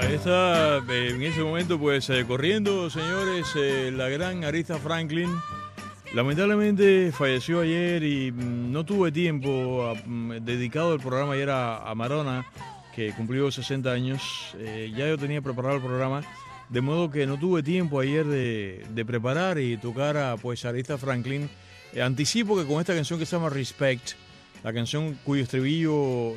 Ahí está, en ese momento, pues, corriendo, señores, la gran Aretha Franklin. Lamentablemente falleció ayer y no tuve tiempo dedicado el programa ayer a Madonna, que cumplió 60 años. Ya yo tenía preparado el programa, de modo que no tuve tiempo ayer de preparar y tocar a pues, Aretha Franklin. Anticipo que con esta canción que se llama Respect, la canción cuyo estribillo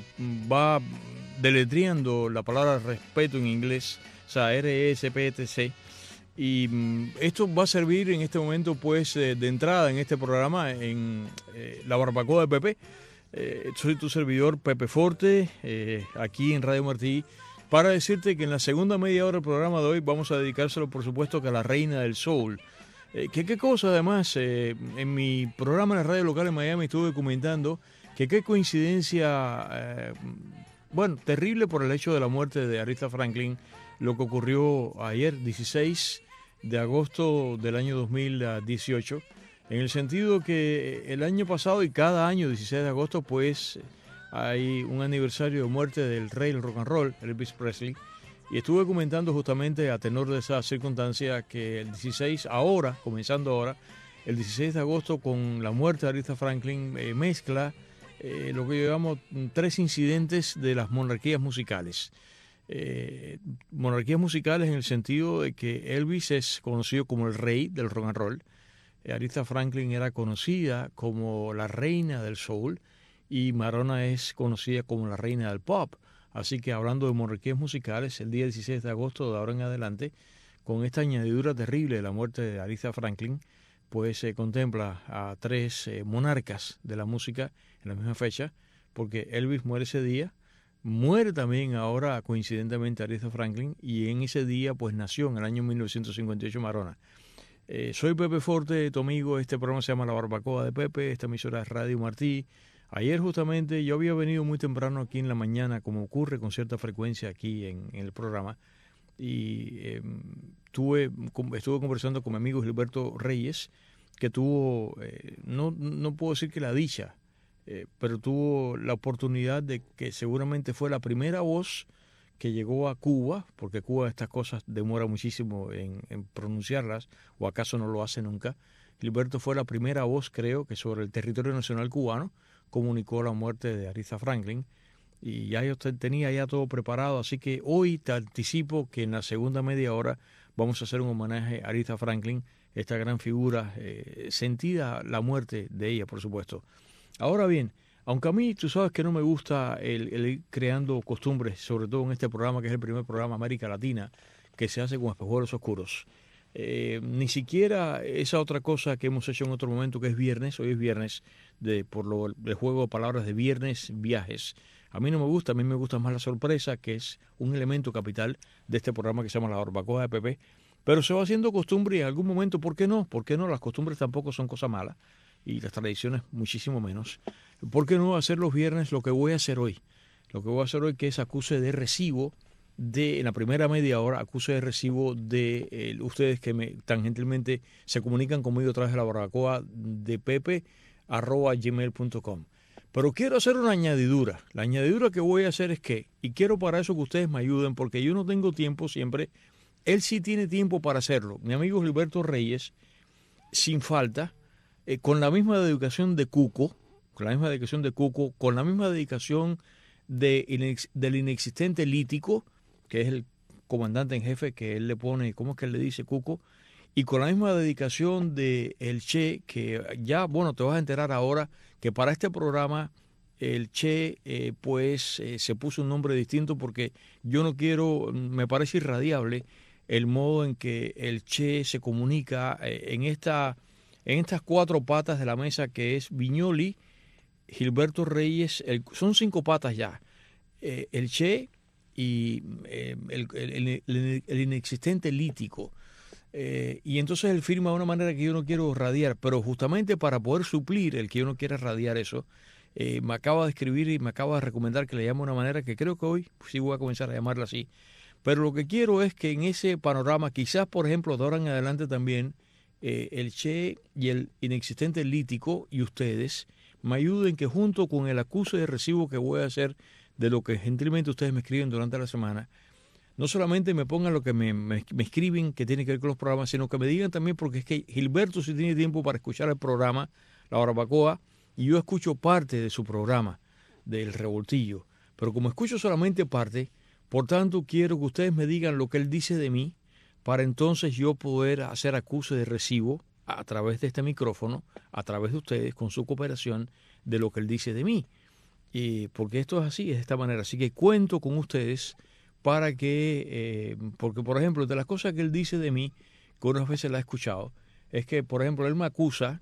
va deletreando la palabra respeto en inglés, o sea, R-E-S-P-T-C. Y esto va a servir en este momento, pues, de entrada en este programa, en la barbacoa de Pepe. Soy tu servidor, Pepe Forte, aquí en Radio Martí, para decirte que en la segunda media hora del programa de hoy vamos a dedicárselo, por supuesto, que a la reina del soul. ¿Qué cosa, además, en mi programa en la radio local en Miami estuve documentando que qué coincidencia, bueno, terrible por el hecho de la muerte de Aretha Franklin, lo que ocurrió ayer, 16 de agosto del año 2018, en el sentido que el año pasado y cada año, 16 de agosto, pues hay un aniversario de muerte del rey del rock and roll, Elvis Presley, y estuve comentando justamente a tenor de esa circunstancia que el 16, ahora, comenzando ahora, el 16 de agosto con la muerte de Aretha Franklin mezcla lo que llamamos tres incidentes de las monarquías musicales. Monarquías musicales en el sentido de que Elvis es conocido como el rey del rock and roll, Aretha Franklin era conocida como la reina del soul y Madonna es conocida como la reina del pop. Así que hablando de monarquías musicales, el día 16 de agosto de ahora en adelante, con esta añadidura terrible de la muerte de Aretha Franklin, pues se contempla a tres monarcas de la música en la misma fecha, porque Elvis muere ese día. Muere también ahora, coincidentemente, Aretha Franklin, y en ese día pues nació en el año 1958 Madonna. Soy Pepe Forte, tu amigo. Este programa se llama La Barbacoa de Pepe, esta emisora es Radio Martí. Ayer justamente yo había venido muy temprano aquí en la mañana, como ocurre con cierta frecuencia aquí en el programa, y estuve conversando con mi amigo Gilberto Reyes, que tuvo, no puedo decir que la dicha, pero tuvo la oportunidad de que seguramente fue la primera voz que llegó a Cuba, porque Cuba estas cosas demora muchísimo en pronunciarlas, o acaso no lo hace nunca. Gilberto fue la primera voz, creo, que sobre el territorio nacional cubano comunicó la muerte de Aretha Franklin, y ya yo tenía ya todo preparado, así que hoy te anticipo que en la segunda media hora vamos a hacer un homenaje a Aretha Franklin, esta gran figura, sentida la muerte de ella, por supuesto. Ahora bien, aunque a mí tú sabes que no me gusta el ir creando costumbres, sobre todo en este programa, que es el primer programa América Latina que se hace con espejuelos oscuros, ni siquiera esa otra cosa que hemos hecho en otro momento, que es viernes, hoy es viernes, el juego de palabras de viernes, viajes. A mí no me gusta, a mí me gusta más la sorpresa, que es un elemento capital de este programa que se llama La Barbacoa de Pepe, pero se va haciendo costumbre y en algún momento, ¿por qué no? ¿Por qué no? Las costumbres tampoco son cosa mala y las tradiciones muchísimo menos. ¿Por qué no hacer los viernes lo que voy a hacer hoy? Lo que voy a hacer hoy, que es acuse de recibo en la primera media hora, acuse de recibo de ustedes que tan gentilmente se comunican conmigo a través de la barbacoa de Pepe @gmail.com. Pero quiero hacer una añadidura. La añadidura que voy a hacer es y quiero para eso que ustedes me ayuden, porque yo no tengo tiempo siempre. Él sí tiene tiempo para hacerlo. Mi amigo Gilberto Reyes, sin falta, con la misma dedicación de Cuco, con la misma dedicación del inexistente Lítico, que es el comandante en jefe, que él le pone, ¿cómo es que él le dice, Cuco? Y con la misma dedicación de el Che, que ya, bueno, te vas a enterar ahora que para este programa el Che, se puso un nombre distinto, porque yo no quiero, me parece irradiable el modo en que el Che se comunica en estas cuatro patas de la mesa, que es Viñoli, Gilberto Reyes, son cinco patas ya, el Che y el inexistente Lítico. Y entonces él firma de una manera que yo no quiero radiar, pero justamente para poder suplir el que yo no quiera radiar eso, me acaba de escribir y me acaba de recomendar que le llame de una manera que creo que hoy sí voy a comenzar a llamarla así. Pero lo que quiero es que en ese panorama, quizás por ejemplo de ahora en adelante también, el Che y el inexistente Lítico y ustedes me ayuden, que junto con el acuse de recibo que voy a hacer de lo que gentilmente ustedes me escriben durante la semana, no solamente me pongan lo que me escriben que tiene que ver con los programas, sino que me digan también, porque es que Gilberto sí tiene tiempo para escuchar el programa La Barbacoa, y yo escucho parte de su programa, del Revoltillo. Pero como escucho solamente parte, por tanto quiero que ustedes me digan lo que él dice de mí, para entonces yo poder hacer acuse de recibo a través de este micrófono, a través de ustedes, con su cooperación, de lo que él dice de mí. Porque esto es así, es de esta manera. Así que cuento con ustedes para que, porque por ejemplo, de las cosas que él dice de mí, que unas veces la he escuchado, es que, por ejemplo, él me acusa,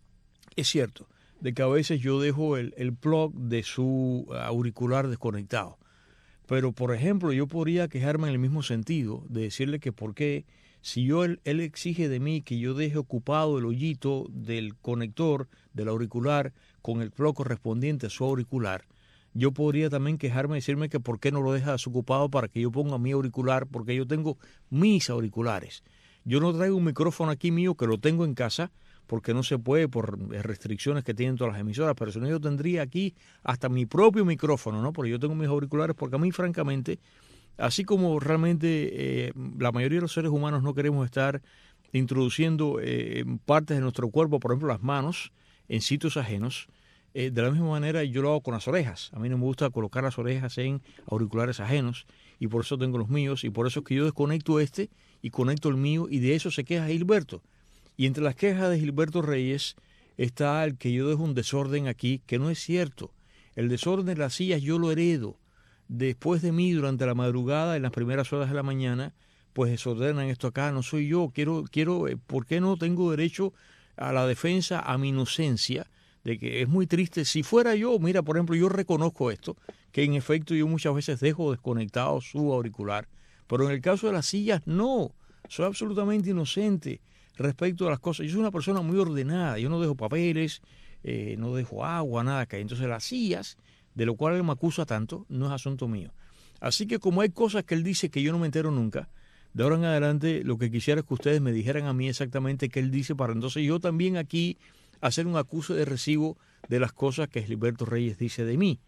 es cierto, de que a veces yo dejo el plug de su auricular desconectado. Pero, por ejemplo, yo podría quejarme en el mismo sentido, de decirle que por qué, si él exige de mí que yo deje ocupado el hoyito del conector del auricular con el plug correspondiente a su auricular, yo podría también quejarme y decirme que por qué no lo deja desocupado para que yo ponga mi auricular, porque yo tengo mis auriculares. Yo no traigo un micrófono aquí mío, que lo tengo en casa, porque no se puede por restricciones que tienen todas las emisoras, pero si no yo tendría aquí hasta mi propio micrófono, ¿no? Porque yo tengo mis auriculares, porque a mí francamente, así como realmente la mayoría de los seres humanos no queremos estar introduciendo partes de nuestro cuerpo, por ejemplo las manos, en sitios ajenos, de la misma manera yo lo hago con las orejas. A mí no me gusta colocar las orejas en auriculares ajenos, y por eso tengo los míos, y por eso es que yo desconecto este y conecto el mío, y de eso se queja Gilberto. Y entre las quejas de Gilberto Reyes está el que yo dejo un desorden aquí, que no es cierto. El desorden de las sillas yo lo heredo. Después de mí, durante la madrugada, en las primeras horas de la mañana, pues desordenan esto acá, no soy yo. ¿Por qué no tengo derecho a la defensa, a mi inocencia? De que es muy triste. Si fuera yo, mira, por ejemplo, yo reconozco esto, que en efecto yo muchas veces dejo desconectado su auricular, pero en el caso de las sillas, no. Soy absolutamente inocente respecto a las cosas. Yo soy una persona muy ordenada, yo no dejo papeles, no dejo agua, nada que hay. Entonces las sillas, de lo cual él me acusa tanto, no es asunto mío. Así que como hay cosas que él dice que yo no me entero nunca, de ahora en adelante lo que quisiera es que ustedes me dijeran a mí exactamente qué él dice, para entonces yo también aquí hacer un acuse de recibo de las cosas que Gilberto Reyes dice de mí.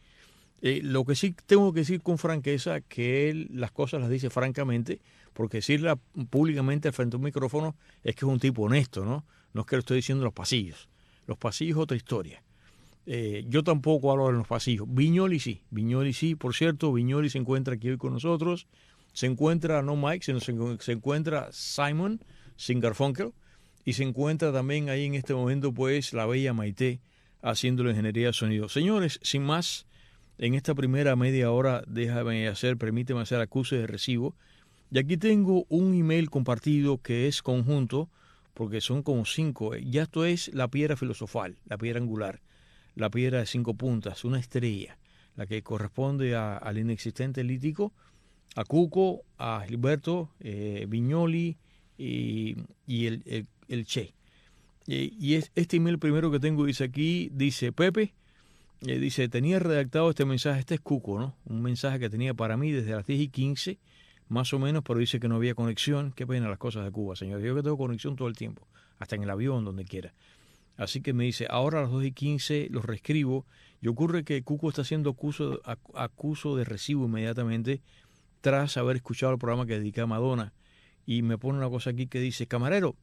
Lo que sí tengo que decir con franqueza, que él las cosas las dice francamente, porque decirla públicamente frente a un micrófono es que es un tipo honesto, ¿no? No es que lo estoy diciendo en los pasillos. Los pasillos es otra historia. Yo tampoco hablo en los pasillos. Viñoli sí. Por cierto, Viñoli se encuentra aquí hoy con nosotros. Se encuentra no Mike, sino se encuentra Simon Garfunkel, y se encuentra también ahí en este momento pues la bella Maite haciendo la ingeniería de sonido. Señores, sin más, en esta primera media hora permíteme hacer acuse de recibo. Y aquí tengo un email compartido que es conjunto, porque son como 5. Ya esto es la piedra filosofal, la piedra angular, la piedra de 5 puntas, una estrella, la que corresponde al inexistente lítico, a Cuco, a Gilberto, Viñoli y el Che. Y este email primero que tengo dice aquí, dice Pepe, dice, tenía redactado este mensaje, este es Cuco, ¿no? Un mensaje que tenía para mí desde las 10:15, más o menos, pero dice que no había conexión. Qué pena las cosas de Cuba, señor. Yo que tengo conexión todo el tiempo, hasta en el avión, donde quiera. Así que me dice, ahora a las 2:15 los reescribo, y ocurre que Cuco está haciendo acuso de recibo inmediatamente tras haber escuchado el programa que dediqué a Madonna, y me pone una cosa aquí que dice, camarero,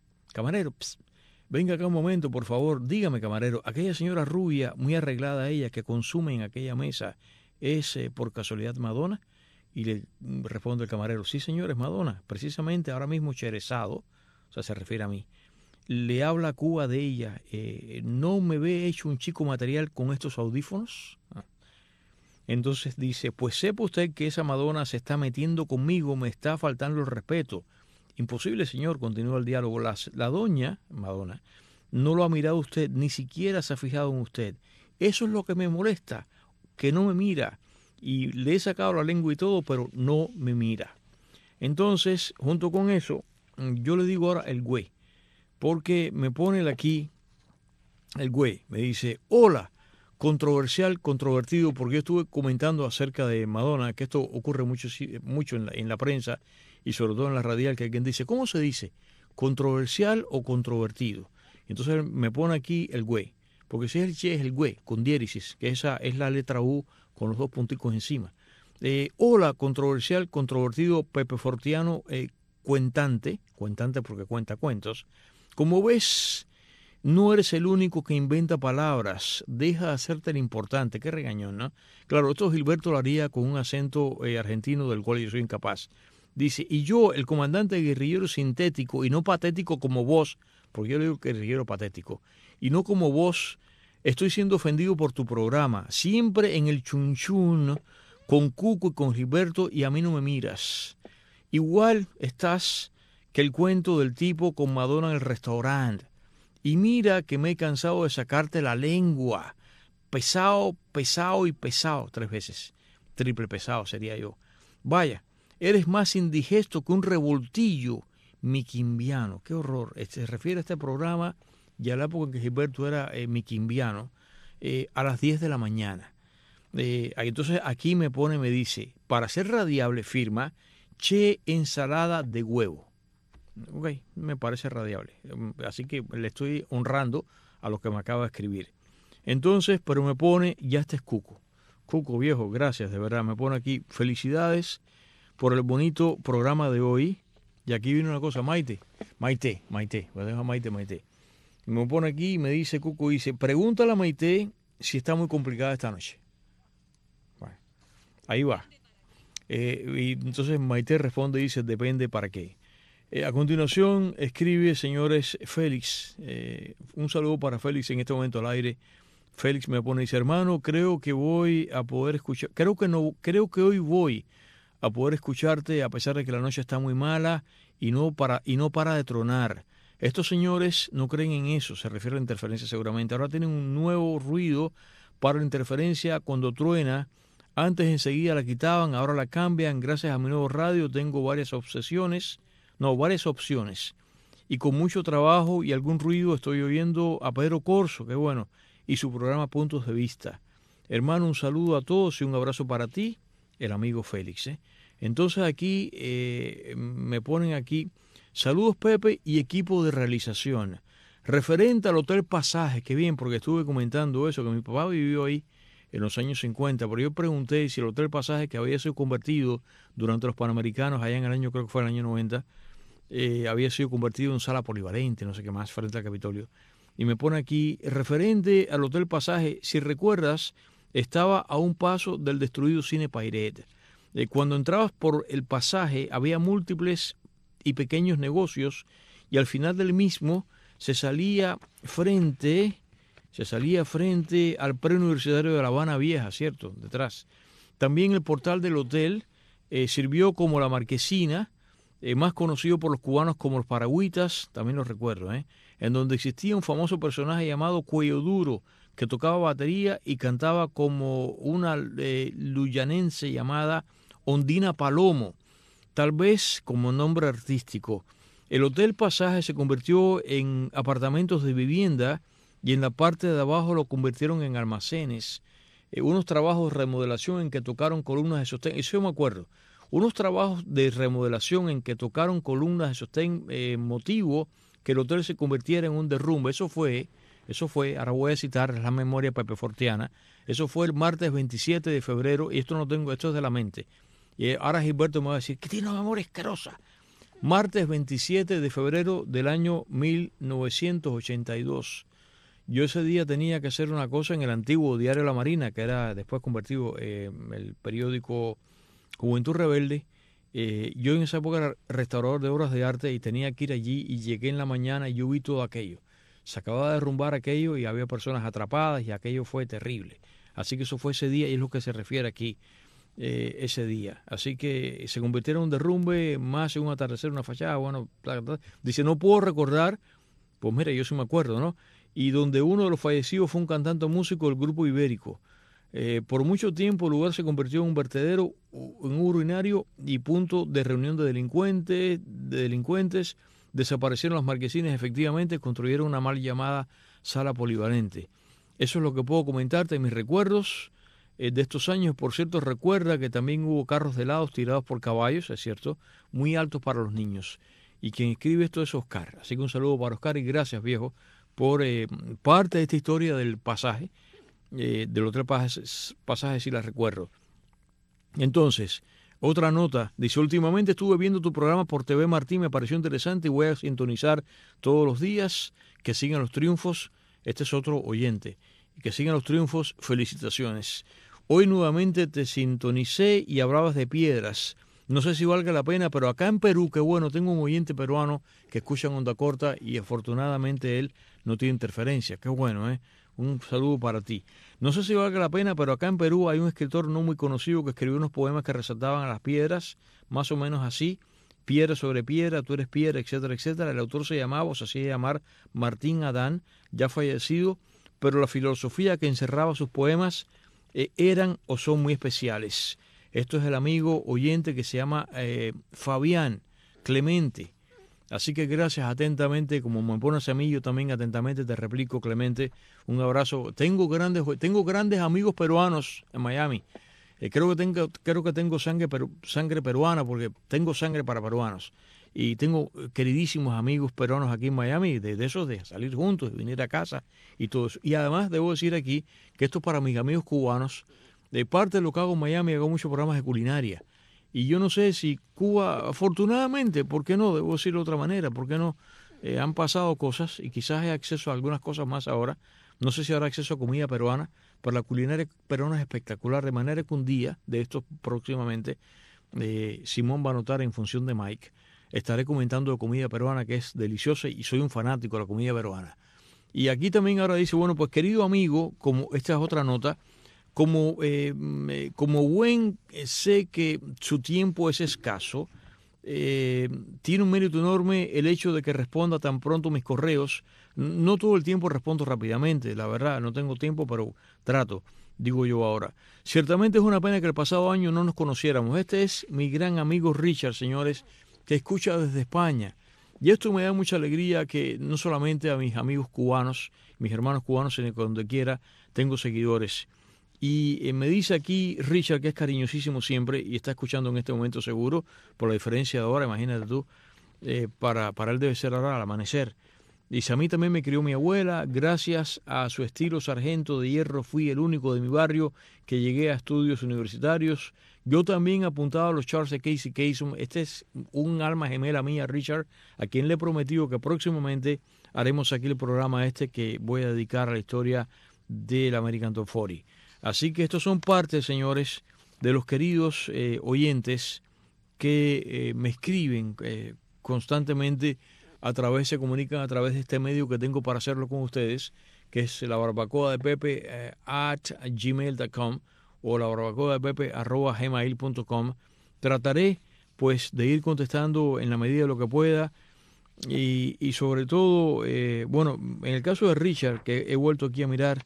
venga acá un momento, por favor, dígame, camarero, aquella señora rubia, muy arreglada ella, que consume en aquella mesa, ¿es por casualidad Madonna? Y le responde el camarero, sí señor, es Madonna, precisamente ahora mismo Cherezado, o sea, se refiere a mí, le habla a Cuba de ella, ¿no me ve hecho un chico material con estos audífonos? Entonces dice, pues sepa usted que esa Madonna se está metiendo conmigo, me está faltando el respeto. Imposible, señor, continúa el diálogo. La doña, Madonna, no lo ha mirado usted, ni siquiera se ha fijado en usted. Eso es lo que me molesta, que no me mira. Y le he sacado la lengua y todo, pero no me mira. Entonces, junto con eso, yo le digo ahora el güey, porque me pone aquí el güey, me dice, hola, controvertido, porque yo estuve comentando acerca de Madonna, que esto ocurre mucho en la prensa, y sobre todo en la radial, que alguien dice, ¿cómo se dice? ¿Controversial o controvertido? Entonces me pone aquí el güey, porque si es el che es el güey, con diéresis, que esa es la letra U con los 2 punticos encima. Hola, controvertido Pepe Fortiano, cuentante porque cuenta cuentos. Como ves, no eres el único que inventa palabras. Deja de hacerte el importante. Qué regañón, ¿no? Claro, esto Gilberto lo haría con un acento argentino del cual yo soy incapaz. Dice, y yo, el comandante guerrillero sintético y no patético como vos, porque yo le digo guerrillero patético, y no como vos, estoy siendo ofendido por tu programa. Siempre en el chunchun, con Cuco y con Gilberto, y a mí no me miras. Igual estás que el cuento del tipo con Madonna en el restaurante. Y mira que me he cansado de sacarte la lengua. Pesado, pesado y pesado. 3 veces. Triple pesado sería yo. Vaya, eres más indigesto que un revoltillo miquimbiano. Qué horror. Se refiere a este programa y a la época en que Gilberto era miquimbiano, a las 10 de la mañana. Entonces aquí me dice, para ser radiable firma, che ensalada de huevo. Ok, me parece radiable. Así que le estoy honrando a lo que me acaba de escribir. Entonces, pero me pone, ya este es Cuco. Cuco, viejo, gracias, de verdad. Me pone aquí, felicidades por el bonito programa de hoy. Y aquí viene una cosa, Maite. Voy a dejar Maite. Y me pone aquí y me dice, Cuco, dice, pregúntale a Maite si está muy complicada esta noche. Bueno, ahí va. Y entonces Maite responde y dice, depende para qué. A continuación escribe, señores, Félix. Un saludo para Félix en este momento al aire. Félix me pone y dice, hermano, creo que voy a poder escuchar, creo que hoy voy a poder escucharte a pesar de que la noche está muy mala y no para de tronar. Estos señores no creen en eso, se refiere a la interferencia seguramente. Ahora tienen un nuevo ruido para la interferencia cuando truena. Antes enseguida la quitaban, ahora la cambian. Gracias a mi nuevo radio tengo varias opciones. Y con mucho trabajo y algún ruido estoy oyendo a Pedro Corso, qué bueno, y su programa Puntos de Vista. Hermano, un saludo a todos y un abrazo para ti, el amigo Félix. Entonces aquí me ponen aquí, saludos Pepe y equipo de realización. Referente al Hotel Pasaje, qué bien, porque estuve comentando eso, que mi papá vivió ahí en los años 50, pero yo pregunté si el Hotel Pasaje, que había sido convertido durante los Panamericanos, allá en el año, creo que fue el año 90, había sido convertido en sala polivalente, no sé qué más, frente al Capitolio. Y me pone aquí, referente al Hotel Pasaje, si recuerdas, estaba a un paso del destruido Cine Pairet. Cuando entrabas por el pasaje había múltiples y pequeños negocios y al final del mismo se salía frente al preuniversitario de La Habana Vieja, ¿cierto? Detrás. También el portal del hotel sirvió como la marquesina, más conocido por los cubanos como los Paragüitas, también lo recuerdo, en donde existía un famoso personaje llamado Cuello Duro, que tocaba batería y cantaba como una luyanense llamada Ondina Palomo, tal vez como nombre artístico. El Hotel Pasaje se convirtió en apartamentos de vivienda y en la parte de abajo lo convirtieron en almacenes. Unos trabajos de remodelación en que tocaron columnas de sostén, eso yo me acuerdo. Unos trabajos de remodelación en que tocaron columnas de sostén, motivo que el hotel se convirtiera en un derrumbe. Eso fue, ahora voy a citar la memoria Pepe Fortiana, eso fue el martes 27 de febrero, y esto es de la mente. Y ahora Gilberto me va a decir, que tiene una memoria asquerosa. Martes 27 de febrero del año 1982. Yo ese día tenía que hacer una cosa en el antiguo Diario La Marina, que era después convertido en el periódico Juventud Rebelde. Yo en esa época era restaurador de obras de arte y tenía que ir allí y llegué en la mañana y yo vi todo aquello. Se acababa de derrumbar aquello y había personas atrapadas y aquello fue terrible. Así que eso fue ese día y es lo que se refiere aquí, ese día. Así que se convirtió en un derrumbe, más en un atardecer, una fachada. Bueno, dice, no puedo recordar, pues mira, yo sí me acuerdo, ¿no? Y donde uno de los fallecidos fue un cantante músico del grupo Ibérico. Por mucho tiempo el lugar se convirtió en un vertedero, en un urinario y punto de reunión de delincuentes. Desaparecieron las marquesinas, efectivamente, construyeron una mal llamada sala polivalente. Eso es lo que puedo comentarte en mis recuerdos de estos años. Por cierto, recuerda que también hubo carros de helados tirados por caballos, es cierto, muy altos para los niños. Y quien escribe esto es Oscar. Así que un saludo para Oscar y gracias, viejo, por parte de esta historia del pasaje. Del Hotel Pasaje sí la recuerdo. Entonces, otra nota, dice, últimamente estuve viendo tu programa por TV Martín, me pareció interesante y voy a sintonizar todos los días. Que sigan los triunfos. Este es otro oyente. Que sigan los triunfos, felicitaciones. Hoy nuevamente te sintonicé y hablabas de piedras. No sé si valga la pena, pero acá en Perú, qué bueno, tengo un oyente peruano que escucha en onda corta y afortunadamente él no tiene interferencia. Qué bueno, ¿eh? Un saludo para ti. No sé si valga la pena, pero acá en Perú hay un escritor no muy conocido que escribió unos poemas que resaltaban a las piedras, más o menos así, piedra sobre piedra, tú eres piedra, etcétera, etcétera. El autor se llamaba, o se hacía llamar Martín Adán, ya fallecido, pero la filosofía que encerraba sus poemas eran o son muy especiales. Esto es el amigo oyente que se llama Fabián Clemente. Así que gracias atentamente, como me pones a mí, yo también atentamente te replico, Clemente, un abrazo. Tengo grandes amigos peruanos en Miami. Creo que tengo sangre peruana porque tengo sangre para peruanos. Y tengo queridísimos amigos peruanos aquí en Miami, de esos de salir juntos, de venir a casa y todo eso. Y además debo decir aquí que esto es para mis amigos cubanos. De parte de lo que hago en Miami, hago muchos programas de culinaria. Y yo no sé si Cuba, afortunadamente, ¿por qué no? Debo decirlo de otra manera, ¿por qué no? Han pasado cosas y quizás hay acceso a algunas cosas más ahora. No sé si habrá acceso a comida peruana, pero la culinaria peruana es espectacular, de manera que un día, de estos próximamente, Simón va a anotar en función de Mike, estaré comentando de comida peruana que es deliciosa y soy un fanático de la comida peruana. Y aquí también ahora dice, bueno, pues querido amigo, como esta es otra nota, como buen sé que su tiempo es escaso, tiene un mérito enorme el hecho de que responda tan pronto mis correos. No todo el tiempo respondo rápidamente, la verdad, no tengo tiempo, pero trato, digo yo ahora. Ciertamente es una pena que el pasado año no nos conociéramos. Este es mi gran amigo Richard, señores, que escucha desde España. Y esto me da mucha alegría que no solamente a mis amigos cubanos, mis hermanos cubanos, sino que donde quiera tengo seguidores. Y me dice aquí Richard, que es cariñosísimo siempre y está escuchando en este momento seguro, por la diferencia de ahora, imagínate tú, para él debe ser ahora al amanecer. Dice, a mí también me crió mi abuela, gracias a su estilo sargento de hierro fui el único de mi barrio que llegué a estudios universitarios. Yo también apuntaba a los charts de Casey Kasem. Este es un alma gemela mía, Richard, a quien le he prometido que próximamente haremos aquí el programa que voy a dedicar a la historia del American Top 40. Así que estos son partes, señores, de los queridos oyentes que me escriben constantemente se comunican a través de este medio que tengo para hacerlo con ustedes, que es la barbacoa de Pepe @gmail.com o la barbacoa de Pepe @gmail.com. Trataré pues de ir contestando en la medida de lo que pueda y sobre todo, bueno, en el caso de Richard, que he vuelto aquí a mirar,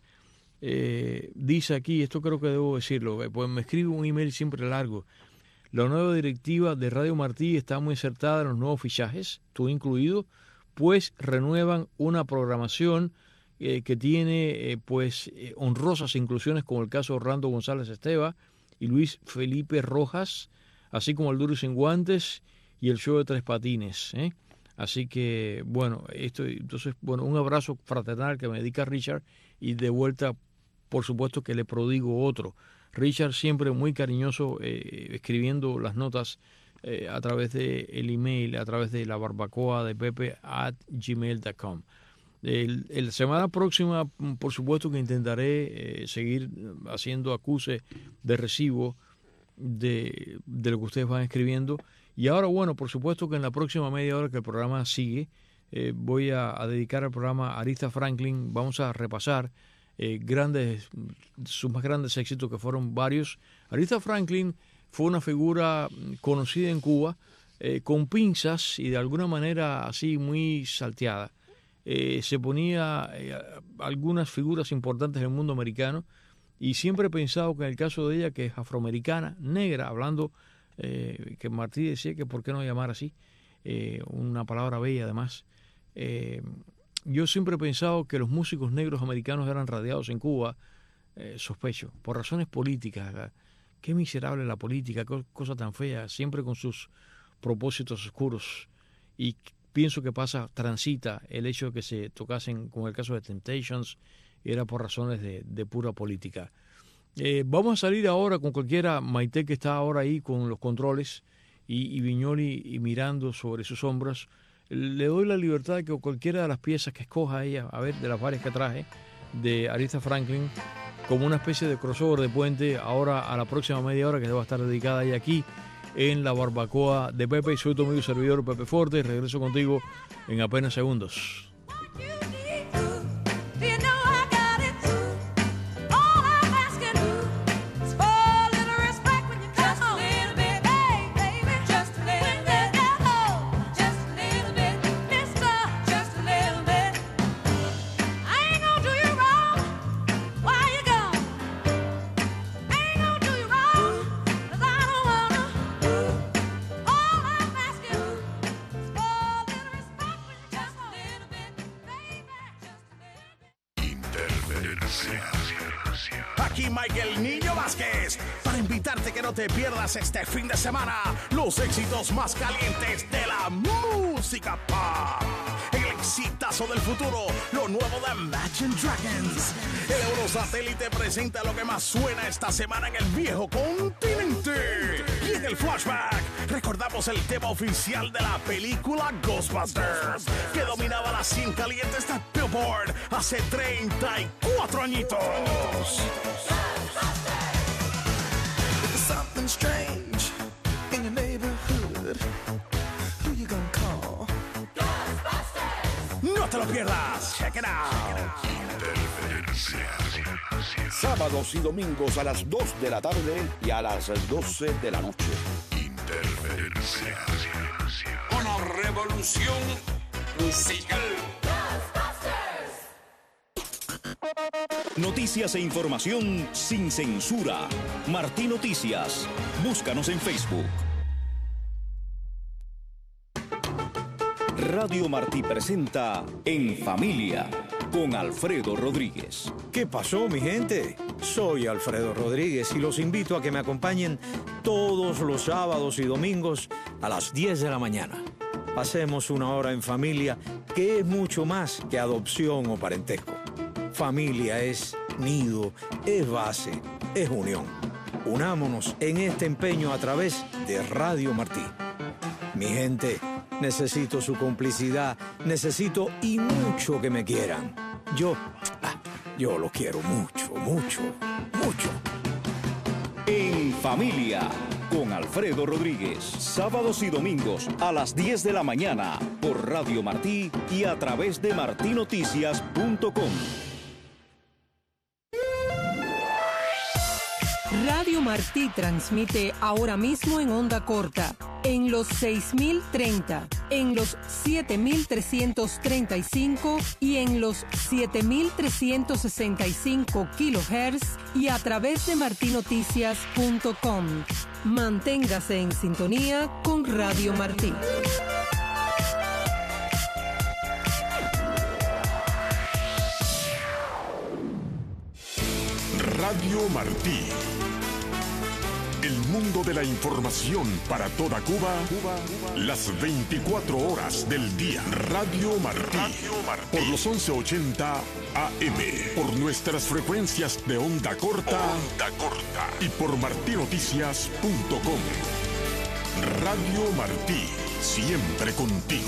dice aquí, esto creo que debo decirlo, pues me escribe un email siempre largo. La nueva directiva de Radio Martí está muy acertada en los nuevos fichajes, tú incluido, pues renuevan una programación que tiene honrosas inclusiones como el caso de Orlando González Esteva y Luis Felipe Rojas, así como el Duro y Sin Guantes y el show de Tres Patines. Así que, bueno, un abrazo fraternal que me dedica Richard y de vuelta, por supuesto, que le prodigo otro. Richard siempre muy cariñoso escribiendo las notas a través del email, a través de la barbacoa de Pepe @gmail.com. La semana próxima, por supuesto que intentaré seguir haciendo acuse de recibo de lo que ustedes van escribiendo. Y ahora, bueno, por supuesto que en la próxima media hora que el programa sigue, voy a dedicar al programa a Aretha Franklin. Vamos a repasar sus más grandes éxitos, que fueron varios. Aretha Franklin fue una figura conocida en Cuba, con pinzas y de alguna manera así muy salteada. Se ponía algunas figuras importantes del mundo americano y siempre he pensado que en el caso de ella, que es afroamericana, negra, hablando, que Martí decía que por qué no llamar así, una palabra bella además, yo siempre he pensado que los músicos negros americanos eran radiados en Cuba, sospecho, por razones políticas. Qué miserable la política, qué cosa tan fea, siempre con sus propósitos oscuros. Y pienso que transita el hecho de que se tocasen, como el caso de Temptations, era por razones de pura política. Vamos a salir ahora con cualquiera, Maite que está ahora ahí con los controles y Viñoli y mirando sobre sus hombros. Le doy la libertad de que cualquiera de las piezas que escoja ella, a ver, de las varias que traje, de Aretha Franklin, como una especie de crossover de puente, ahora a la próxima media hora que va a estar dedicada ella aquí en la barbacoa de Pepe. Soy tu amigo y servidor Pepe Forte, regreso contigo en apenas segundos. Aquí Michael Niño Vázquez para invitarte que no te pierdas este fin de semana los éxitos más calientes de la música pop. El exitazo del futuro, lo nuevo de Imagine Dragons. El Eurosatélite presenta lo que más suena esta semana en el viejo continente. Y en el flashback recordamos el tema oficial de la película Ghostbusters, que dominaba las 100 calientes de Billboard hace 34 añitos. Something strange in your neighborhood. Who you gonna call? Ghostbusters. No te lo pierdas. Check it out. Sábados y domingos a las 2 de la tarde y a las 12 de la noche. Interferencia. Una revolución musical. Noticias e información sin censura. Martí Noticias. Búscanos en Facebook. Radio Martí presenta En Familia con Alfredo Rodríguez. ¿Qué pasó, mi gente? Soy Alfredo Rodríguez y los invito a que me acompañen todos los sábados y domingos a las 10 de la mañana. Pasemos una hora en familia, que es mucho más que adopción o parentesco. Familia es nido, es base, es unión. Unámonos en este empeño a través de Radio Martí. Mi gente, necesito su complicidad, necesito y mucho que me quieran. Yo los quiero mucho, mucho, mucho. En Familia con Alfredo Rodríguez. Sábados y domingos a las 10 de la mañana por Radio Martí y a través de martinoticias.com. Radio Martí transmite ahora mismo en onda corta, en los 6030, en los 7335 y en los 7365 kilohertz y a través de martinoticias.com. Manténgase en sintonía con Radio Martí. Radio Martí. El mundo de la información para toda Cuba, las 24 horas del día. Radio Martí. Por los 1180 AM. Por nuestras frecuencias de onda corta. Y por martinoticias.com. Radio Martí. Siempre contigo.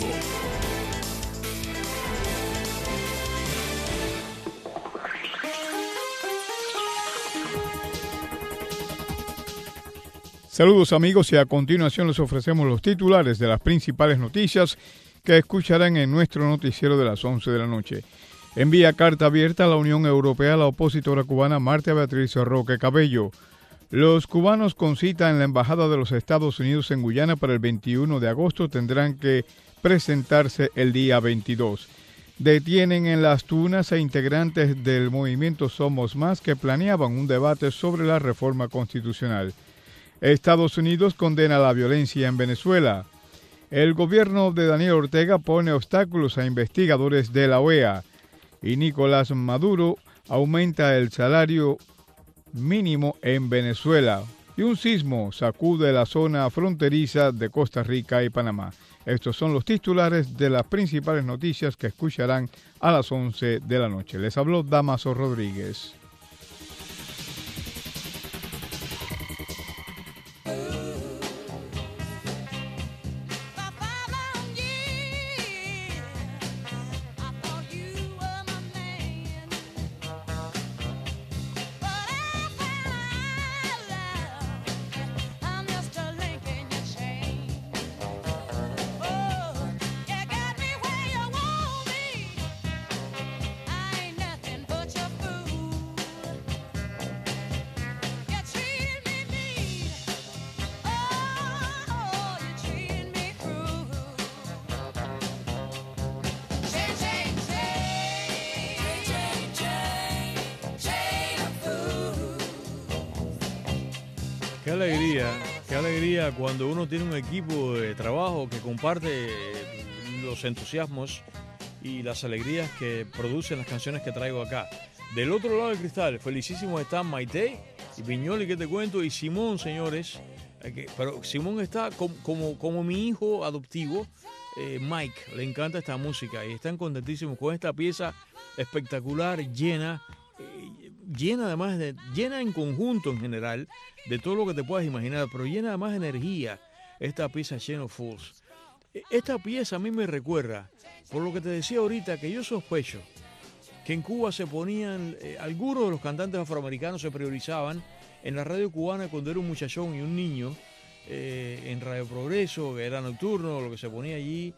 Saludos amigos, y a continuación les ofrecemos los titulares de las principales noticias que escucharán en nuestro noticiero de las 11 de la noche. Envía carta abierta a la Unión Europea a la opositora cubana Marta Beatriz Roque Cabello. Los cubanos con cita en la Embajada de los Estados Unidos en Guyana para el 21 de agosto tendrán que presentarse el día 22. Detienen en Las Tunas a integrantes del movimiento Somos Más que planeaban un debate sobre la reforma constitucional. Estados Unidos condena la violencia en Venezuela. El gobierno de Daniel Ortega pone obstáculos a investigadores de la OEA. Y Nicolás Maduro aumenta el salario mínimo en Venezuela. Y un sismo sacude la zona fronteriza de Costa Rica y Panamá. Estos son los titulares de las principales noticias que escucharán a las 11 de la noche. Les habló Damaso Rodríguez. Qué alegría cuando uno tiene un equipo de trabajo que comparte los entusiasmos y las alegrías que producen las canciones que traigo acá. Del otro lado del cristal, felicísimos están Maite y Viñoli, que te cuento, y Simón, señores. Pero Simón está como mi hijo adoptivo, Mike, le encanta esta música y están contentísimos con esta pieza espectacular, llena además llena en conjunto en general de todo lo que te puedas imaginar, pero llena además de energía esta pieza Chain of Fools. Esta pieza a mí me recuerda, por lo que te decía ahorita, que yo sospecho que en Cuba se ponían, algunos de los cantantes afroamericanos se priorizaban en la radio cubana cuando era un muchachón y un niño, en Radio Progreso, que era nocturno, lo que se ponía allí,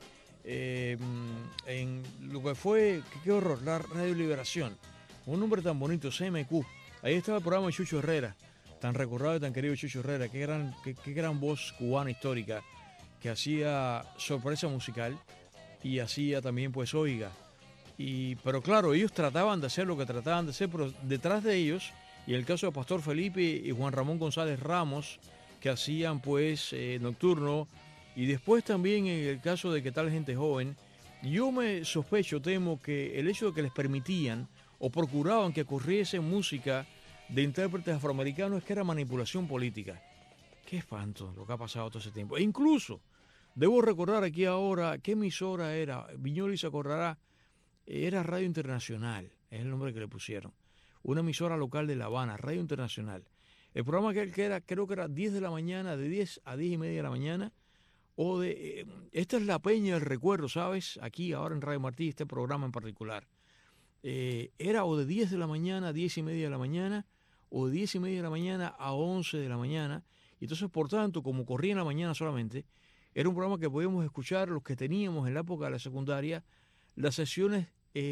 en lo que fue, qué horror, la Radio Liberación, un nombre tan bonito, CMQ. Ahí estaba el programa de Chucho Herrera, tan recordado y tan querido Chucho Herrera, qué gran voz cubana histórica, que hacía sorpresa musical y hacía también pues Oiga. Pero claro, ellos trataban de hacer lo que trataban de hacer, pero detrás de ellos, y el caso de Pastor Felipe y Juan Ramón González Ramos, que hacían pues Nocturno, y después también en el caso de Que Tal Gente Joven, yo me temo que el hecho de que les permitían o procuraban que corriese música de intérpretes afroamericanos es que era manipulación política. Qué espanto lo que ha pasado todo ese tiempo. E incluso, debo recordar aquí ahora qué emisora era, Viñoli se acordará, era Radio Internacional, es el nombre que le pusieron. Una emisora local de La Habana, Radio Internacional. El programa que era, creo que era 10 de la mañana, de 10 a 10 y media de la mañana, o de... esta es la peña del recuerdo, ¿sabes? Aquí, ahora en Radio Martí, este programa en particular. Era o de 10 de la mañana a 10 y media de la mañana, o de 10 y media de la mañana a 11 de la mañana. Y entonces, por tanto, como corría en la mañana solamente, era un programa que podíamos escuchar los que teníamos en la época de la secundaria, las sesiones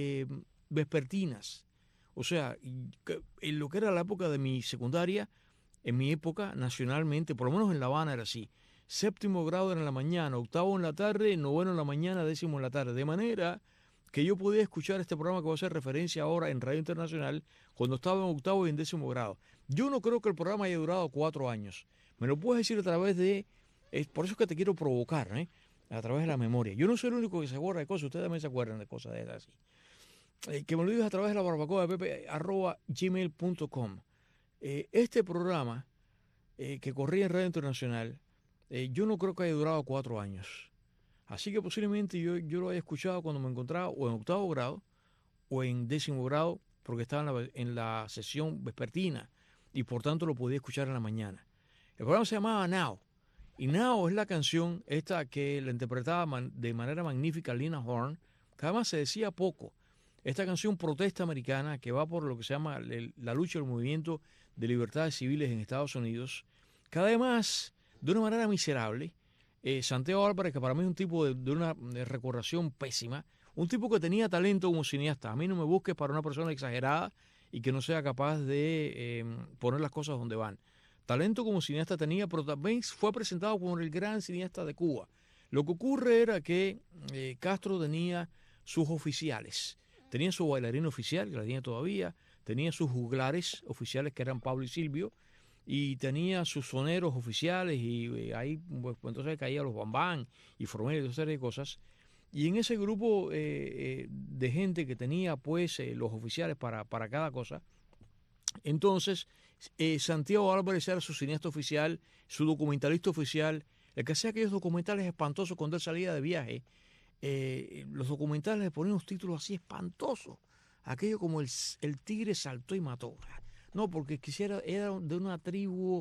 vespertinas. O sea, en lo que era la época de mi secundaria, en mi época, nacionalmente, por lo menos en La Habana era así. 7º grado era en la mañana, 8º en la tarde, 9º en la mañana, 10º en la tarde. De manera que yo podía escuchar este programa que voy a hacer referencia ahora en Radio Internacional cuando estaba en 8º y en 10º grado. Yo no creo que el programa haya durado 4 años. Me lo puedes decir a través de... por eso es que te quiero provocar, a través de la memoria. Yo no soy el único que se acuerda de cosas, ustedes también se acuerdan de cosas de esas así. Que me lo digas a través de la barbacoa de pepe @gmail.com. Este programa que corría en Radio Internacional, yo no creo que haya durado 4 años. Así que posiblemente yo lo haya escuchado cuando me encontraba o en 8º grado o en 10º grado, porque estaba en la sesión vespertina y por tanto lo podía escuchar en la mañana. El programa se llamaba Now. Y Now es la canción esta que la interpretaba de manera magnífica Lena Horne, que además se decía poco. Esta canción protesta americana que va por lo que se llama la lucha del movimiento de libertades civiles en Estados Unidos, que además, de una manera miserable, Santiago Álvarez, que para mí es un tipo de una recordación pésima, un tipo que tenía talento como cineasta. A mí no me busques para una persona exagerada y que no sea capaz de poner las cosas donde van. Talento como cineasta tenía, pero también fue presentado como el gran cineasta de Cuba. Lo que ocurre era que Castro tenía sus oficiales. Tenía su bailarín oficial, que la tenía todavía, tenía sus juglares oficiales, que eran Pablo y Silvio, y tenía sus soneros oficiales, y ahí pues, entonces caían los Bambán y Formel y toda serie de cosas. Y en ese grupo de gente que tenía pues los oficiales para cada cosa, entonces Santiago Álvarez era su cineasta oficial, su documentalista oficial, el que hacía aquellos documentales espantosos cuando él salía de viaje. Los documentales le ponían unos títulos así espantosos, aquello como el tigre saltó y mató. No, porque era de una tribu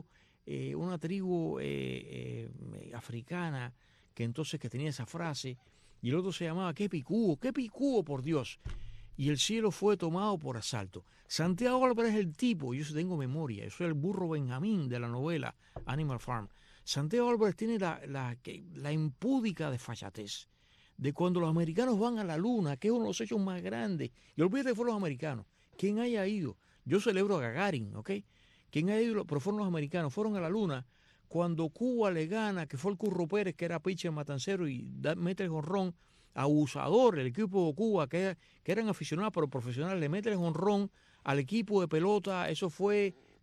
africana que entonces que tenía esa frase, y el otro se llamaba qué picudo, por Dios, y el cielo fue tomado por asalto. Santiago Álvarez es el tipo, yo tengo memoria, yo soy el burro Benjamín de la novela Animal Farm. Santiago Álvarez tiene la impúdica desfachatez de cuando los americanos van a la luna, que es uno de los hechos más grandes. Y olvídate que fueron los americanos. Quien haya ido, yo celebro a Gagarin, ¿ok? Quien haya ido, pero fueron los americanos, fueron a la luna cuando Cuba le gana, que fue el Curro Pérez, que era pitcher matancero, y mete el jonrón, abusador, el equipo de Cuba, que eran aficionados pero profesionales, le mete el jonrón al equipo de pelota. Eso fue,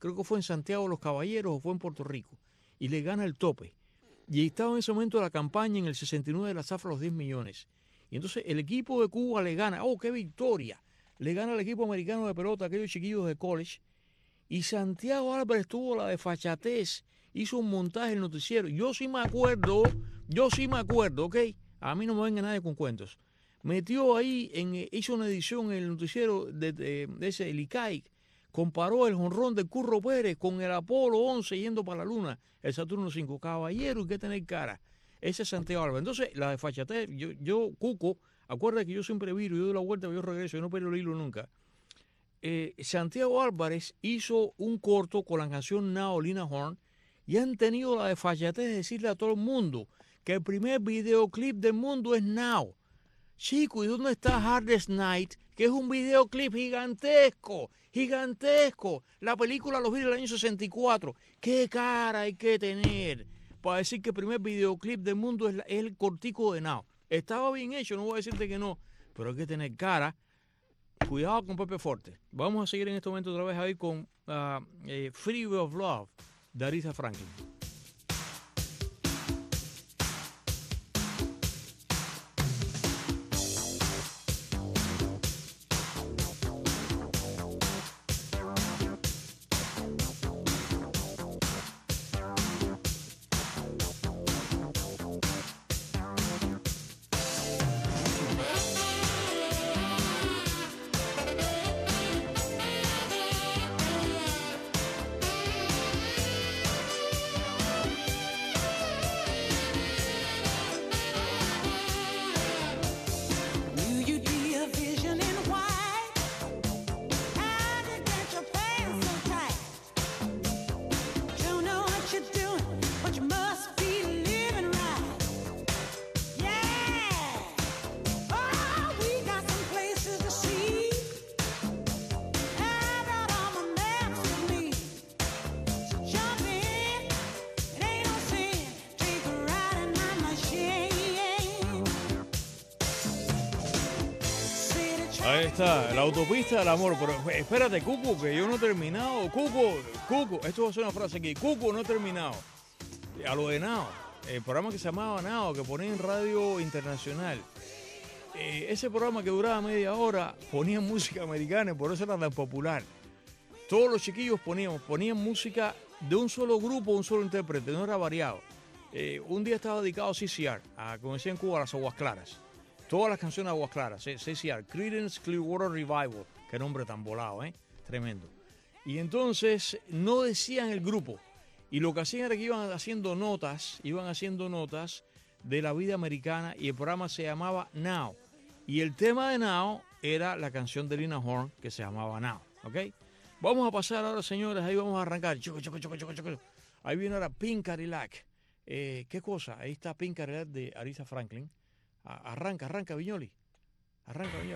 creo que fue en Santiago de los Caballeros o fue en Puerto Rico, y le gana el tope. Y estaba en ese momento la campaña en el 69 de la zafra los 10 millones. Y entonces el equipo de Cuba le gana, ¡oh, qué victoria! Le gana al equipo americano de pelota, aquellos chiquillos de college. Y Santiago Álvarez tuvo la desfachatez, hizo un montaje en el noticiero. Yo sí me acuerdo, ¿ok? A mí no me venga nadie con cuentos. Metió ahí, hizo una edición en el noticiero de ese Licay, comparó el jonrón de Curro Pérez con el Apolo 11 yendo para la luna, el Saturno 5. Caballero, hay que tener cara. Ese es Santiago Álvarez. Entonces, la desfachatez, yo Cuco, acuérdate que yo siempre viro, yo doy la vuelta, yo regreso, yo no pierdo el hilo nunca. Santiago Álvarez hizo un corto con la canción Now, Lina Horne, y han tenido la desfachatez de decirle a todo el mundo que el primer videoclip del mundo es Now. Chico, ¿y dónde está Hardest Night? Que es un videoclip gigantesco, gigantesco. La película los vi del año 64. ¿Qué cara hay que tener para decir que el primer videoclip del mundo es el cortico de Now? Estaba bien hecho, no voy a decirte que no, pero hay que tener cara. Cuidado con Pepe Forte. Vamos a seguir en este momento otra vez ahí con Free Way of Love de Aretha Franklin. Ahí está, la autopista del amor. Pero espérate, Cuco, que yo no he terminado. Cuco, esto va a ser una frase aquí. Cuco, no he terminado. A lo de Now, el programa que se llamaba Now, que ponía en Radio Internacional. Ese programa que duraba media hora ponía música americana y por eso era tan popular. Todos los chiquillos ponían música de un solo grupo, un solo intérprete, no era variado. Un día estaba dedicado a CCR, como decía en Cuba, a las Aguas Claras. Todas las canciones de Aguas Claras, CCR, Creedence Clearwater Revival, qué nombre tan volado, tremendo. Y entonces no decían el grupo, y lo que hacían era que iban haciendo notas de la vida americana, y el programa se llamaba Now. Y el tema de Now era la canción de Lina Horne, que se llamaba Now, ¿ok? Vamos a pasar ahora, señores, ahí vamos a arrancar. Ahí viene ahora Pink Cadillac. ¿Qué cosa? Ahí está Pink Cadillac de Aretha Franklin. Arranca, Viñoli. Arranca, Viñoli.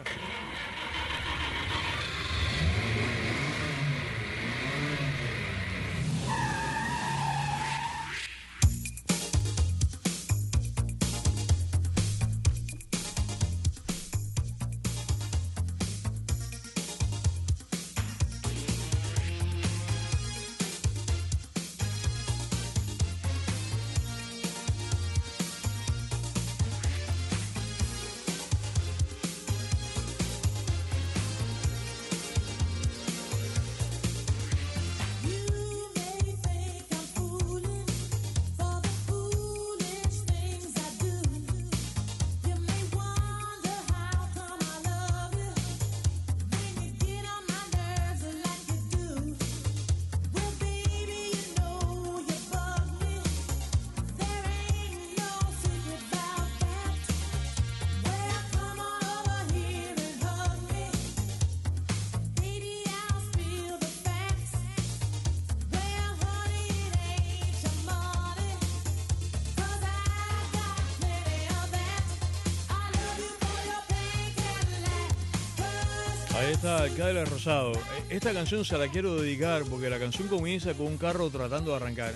Ahí está Cadillac Rosado. Esta canción se la quiero dedicar porque la canción comienza con un carro tratando de arrancar.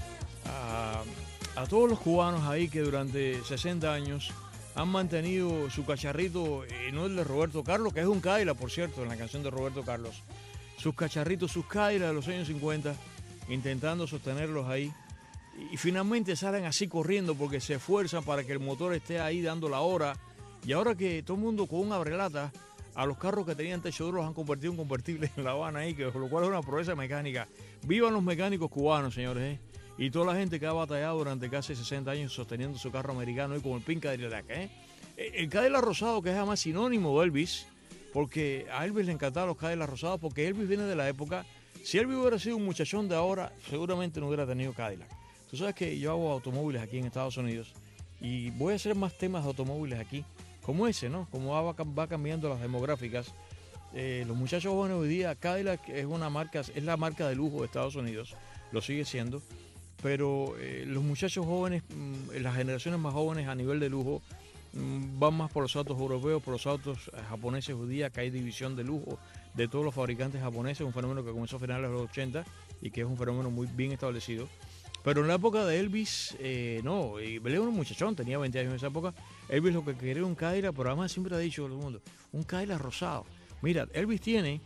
A todos los cubanos ahí que durante 60 años han mantenido su cacharrito, no el de Roberto Carlos, que es un Cadillac, por cierto, en la canción de Roberto Carlos, sus cacharritos, sus Cadillacs de los años 50, intentando sostenerlos ahí. Y finalmente salen así corriendo porque se esfuerzan para que el motor esté ahí dando la hora. Y ahora que todo el mundo con un abrelata, a los carros que tenían techo duro los han convertido en convertibles en La Habana ahí, que lo cual es una proeza mecánica. Vivan los mecánicos cubanos, señores, ¿eh? Y toda la gente que ha batallado durante casi 60 años sosteniendo su carro americano y con el pin Cadillac, ¿eh? El Cadillac rosado, que es además sinónimo de Elvis, porque a Elvis le encantaban los Cadillac rosados, porque Elvis viene de la época. Si Elvis hubiera sido un muchachón de ahora, seguramente no hubiera tenido Cadillac. Tú sabes que yo hago automóviles aquí en Estados Unidos y voy a hacer más temas de automóviles aquí, como ese, ¿no? Como va cambiando las demográficas. Los muchachos jóvenes hoy día, Cadillac es la marca de lujo de Estados Unidos, lo sigue siendo. Pero los muchachos jóvenes, las generaciones más jóvenes a nivel de lujo, van más por los autos europeos, por los autos japoneses hoy día, que hay división de lujo de todos los fabricantes japoneses, un fenómeno que comenzó a finales de los 80 y que es un fenómeno muy bien establecido. Pero en la época de Elvis, no, él era un muchachón, tenía 20 años en esa época. Elvis lo que quería era un Cadillac, pero además siempre ha dicho todo el mundo, un Cadillac rosado. Mira, Elvis tiene,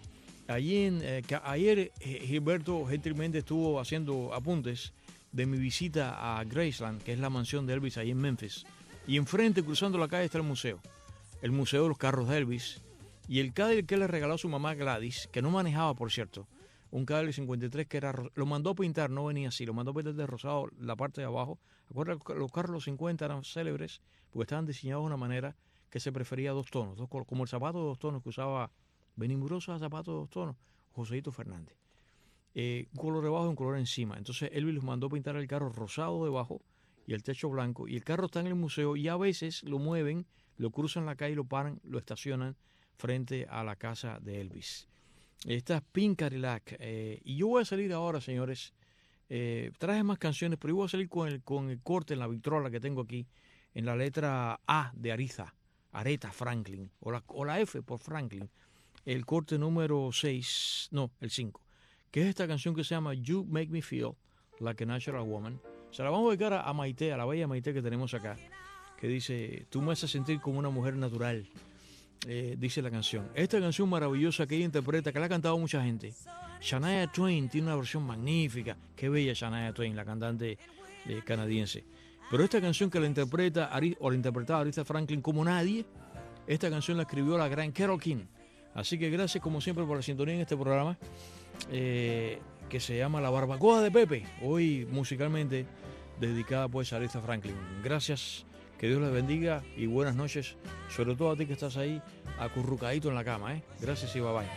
ayer Gilberto gentilmente estuvo haciendo apuntes de mi visita a Graceland, que es la mansión de Elvis ahí en Memphis. Y enfrente, cruzando la calle, está el museo de los carros de Elvis. Y el Cadillac que le regaló a su mamá Gladys, que no manejaba, por cierto, un Cadillac 53 que lo mandó a pintar, no venía así, lo mandó a pintar de rosado la parte de abajo. Acuérdate que los carros de los 50 eran célebres porque estaban diseñados de una manera que se prefería dos tonos, como el zapato de 2 tonos que usaba Benny Murosa, zapato de 2 tonos, Joséito Fernández. Un color debajo y un color encima. Entonces Elvis los mandó a pintar el carro rosado debajo y el techo blanco. Y el carro está en el museo y a veces lo mueven, lo cruzan la calle, lo paran, lo estacionan frente a la casa de Elvis. Esta es Pink Cadillac. Y yo voy a salir ahora, señores. Traje más canciones, pero yo voy a salir con el corte en la vitrola que tengo aquí, en la letra A de Aretha Franklin, o la F por Franklin. El corte número 6, no, el 5. Que es esta canción que se llama You Make Me Feel Like a Natural Woman. Se la vamos a dedicar a Maite, a la bella Maite que tenemos acá, que dice, tú me haces sentir como una mujer natural, dice la canción. Esta canción maravillosa que ella interpreta, que la ha cantado mucha gente. Shania Twain tiene una versión magnífica, qué bella Shania Twain, la cantante canadiense. Pero esta canción que la interpretaba Aretha Franklin como nadie, esta canción la escribió la gran Carole King. Así que gracias como siempre por la sintonía en este programa. Que se llama La Barbacoa de Pepe, hoy musicalmente dedicada pues a Aretha Franklin. Gracias, que Dios les bendiga y buenas noches, sobre todo a ti que estás ahí acurrucadito en la cama, Gracias y bye bye.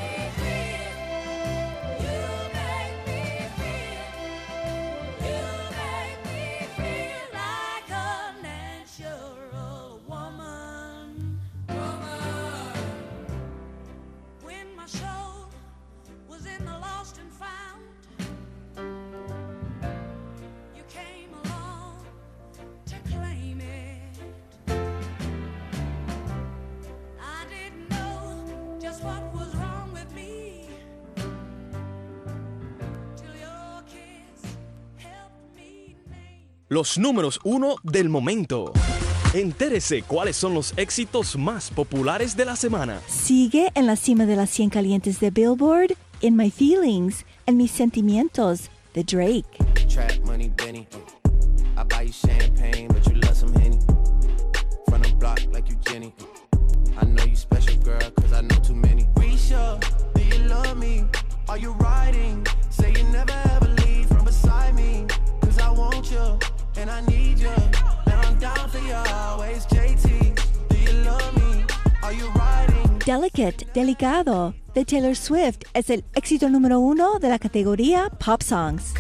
Los números 1 del momento. Entérese cuáles son los éxitos más populares de la semana. Sigue en la cima de las 100 calientes de Billboard, In My Feelings, En Mis Sentimientos, de Drake. Trap money, Benny. I buy you champagne, but you love some Henny. From the block like you Jenny. I know you special, girl, cause I know too many. Risha, do you love me? Are you riding? Say you never ever leave from beside me. Cause I want you. And I need you, and I'm down for you always. JT, do you love me? Are you riding? Delicate, Delicado, de Taylor Swift, es el éxito número 1 de la categoría Pop Songs.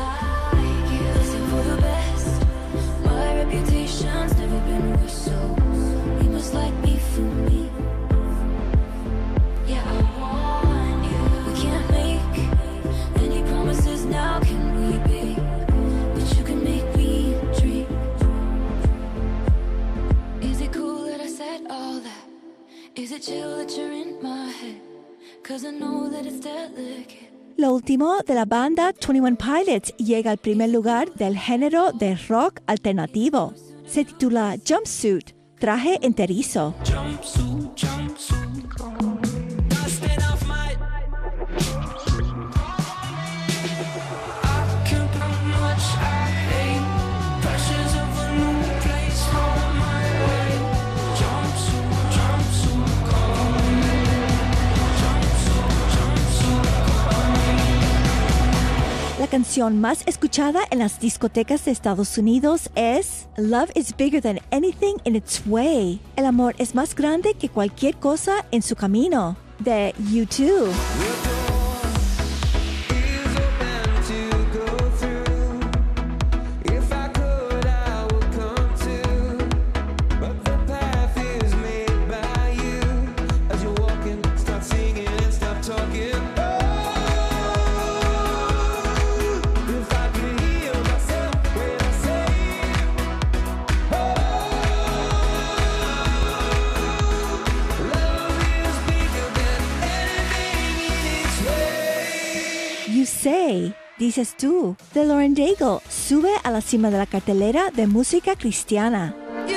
Lo último de la banda 21 Pilots llega al primer lugar del género de rock alternativo. Se titula Jumpsuit, traje enterizo. Jumpsuit, jumpsuit. Dusting off my canción más escuchada en las discotecas de Estados Unidos es Love is bigger than anything in its way. El amor es más grande que cualquier cosa en su camino, de U2. You Say, dices tú, de Lauren Daigle, sube a la cima de la cartelera de música cristiana.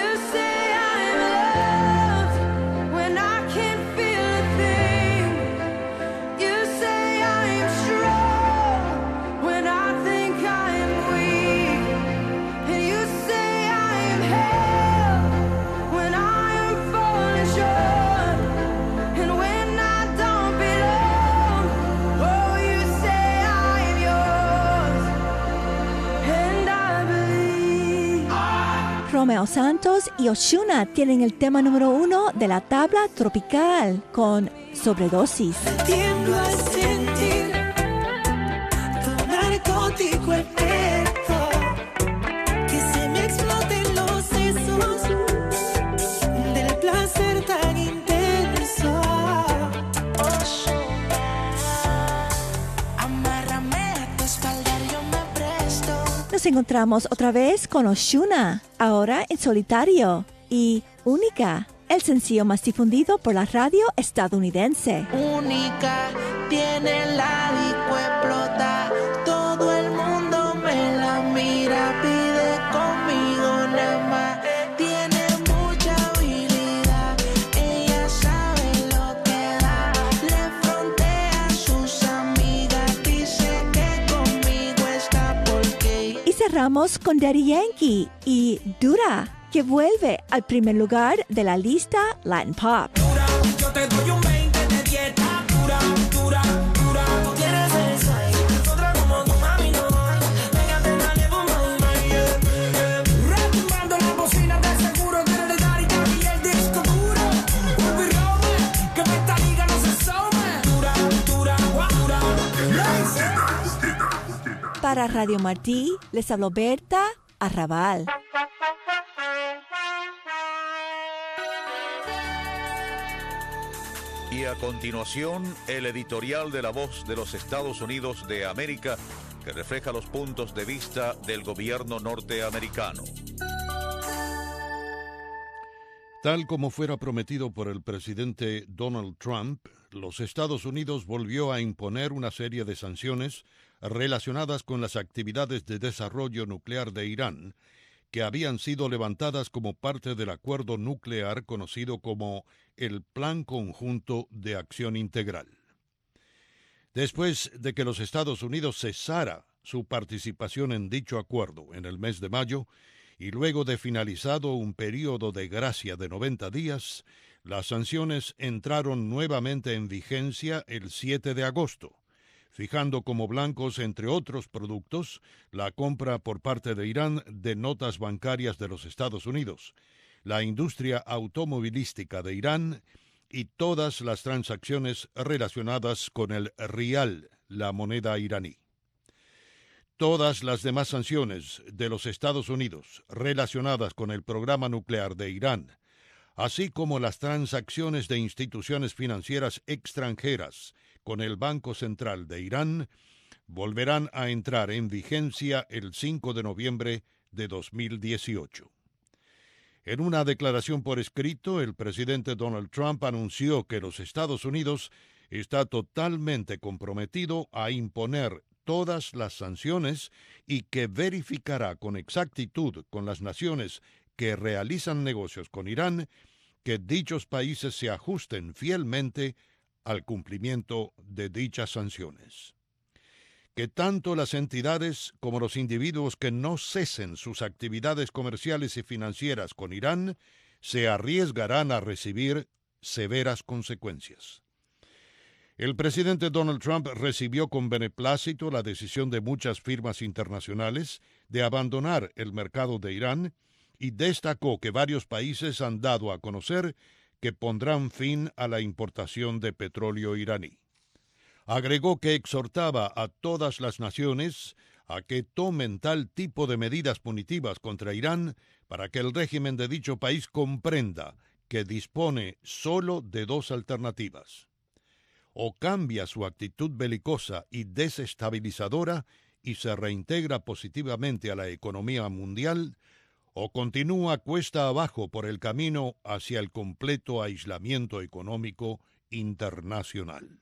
Romeo Santos y Ozuna tienen el tema número 1 de la tabla tropical con Sobredosis. Tiemblo al sentir tu narcótico efecto, que se me exploten los sesos del placer tan intenso. Amárrame a tu espalda, yo me presto. Nos encontramos otra vez con Ozuna, ahora en solitario, y Única, el sencillo más difundido por la radio estadounidense. Única, tiene la disco explota, todo el mundo me la mira, pide conmigo nada más. Tiene mucha habilidad, ella sabe lo que da, le frontea a sus amigas, dice que conmigo está porque... Y cerramos con Daddy Yankee y Dura, que vuelve al primer lugar de la lista Latin Pop. Dura, yo te doy un 20 de dieta, dura, dura, dura, tú tienes esa, otra como tu mami no hay, pégate, dale, retumbando la bocina, de seguro que eres Daddy Yankee, el disco duro, Ruby Rome, que en esta liga no se some, dura, dura, dura, Para Radio Martí, les habló Berta Arrabal. Y a continuación, el editorial de La Voz de los Estados Unidos de América, que refleja los puntos de vista del gobierno norteamericano. Tal como fuera prometido por el presidente Donald Trump, los Estados Unidos volvió a imponer una serie de sanciones relacionadas con las actividades de desarrollo nuclear de Irán, que habían sido levantadas como parte del acuerdo nuclear conocido como el Plan Conjunto de Acción Integral. Después de que los Estados Unidos cesara su participación en dicho acuerdo en el mes de mayo, y luego de finalizado un período de gracia de 90 días, las sanciones entraron nuevamente en vigencia el 7 de agosto, fijando como blancos, entre otros productos, la compra por parte de Irán de notas bancarias de los Estados Unidos, la industria automovilística de Irán y todas las transacciones relacionadas con el rial, la moneda iraní. Todas las demás sanciones de los Estados Unidos relacionadas con el programa nuclear de Irán, así como las transacciones de instituciones financieras extranjeras con el Banco Central de Irán, volverán a entrar en vigencia el 5 de noviembre de 2018. En una declaración por escrito, el presidente Donald Trump anunció que los Estados Unidos está totalmente comprometido a imponer todas las sanciones y que verificará con exactitud con las naciones que realizan negocios con Irán que dichos países se ajusten fielmente al cumplimiento de dichas sanciones. Que tanto las entidades como los individuos que no cesen sus actividades comerciales y financieras con Irán se arriesgarán a recibir severas consecuencias. El presidente Donald Trump recibió con beneplácito la decisión de muchas firmas internacionales de abandonar el mercado de Irán y destacó que varios países han dado a conocer que pondrán fin a la importación de petróleo iraní. Agregó que exhortaba a todas las naciones a que tomen tal tipo de medidas punitivas contra Irán para que el régimen de dicho país comprenda que dispone solo de dos alternativas: o cambia su actitud belicosa y desestabilizadora y se reintegra positivamente a la economía mundial, o continúa cuesta abajo por el camino hacia el completo aislamiento económico internacional.